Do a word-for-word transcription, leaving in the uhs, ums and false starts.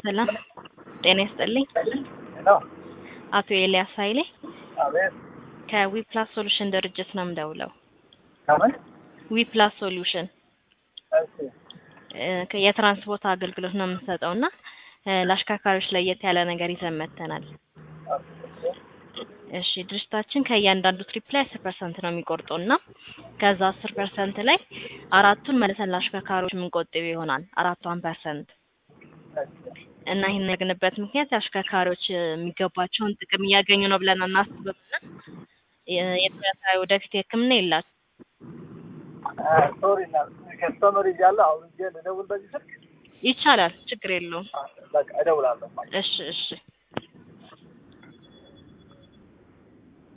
ሰላም ጤና ይስጥልኝ። ሄሎ አቶ ኤልያስ ኃይሌ አቤት። ከዊፕላስ ሶሉሽን ድርጅት ነው የምደውለው። ከምን? ዊፕላስ ሶሉሽን እሺ እ የትራንስፖርት አገልግሎት ነው የምንሰጠውና ለአሽከርካሪዎች ለየት ያለ ነገር ይዘን መጥተናል። እሺ ድርጅታችን ከእያንዳንዱ ትሪፕ ላይ አስር ፐርሰንት ነው የሚቆርጠውና ከዛ አስር ፐርሰንት ላይ አራቱን መልሰን ለአሽከርካሪዎች የምንቆጥብ ይሆናል አራቷን ፐርሰንት እና ይሄን ያደረግንበት ምክንያት አሽከርካሪዎች የሚገባቸውን ጥቅም እያገኙ ነው ብለን አናስብምና የጥራታ ወደፊት ሕክምና የላቸውም። ሶሪ እና ከስተመር ይያለ አሁን ልደውል በዚህ ስልክ ይቻላል፣ ችግር የለውም። በቃ እደውላለሁ። እሺ እሺ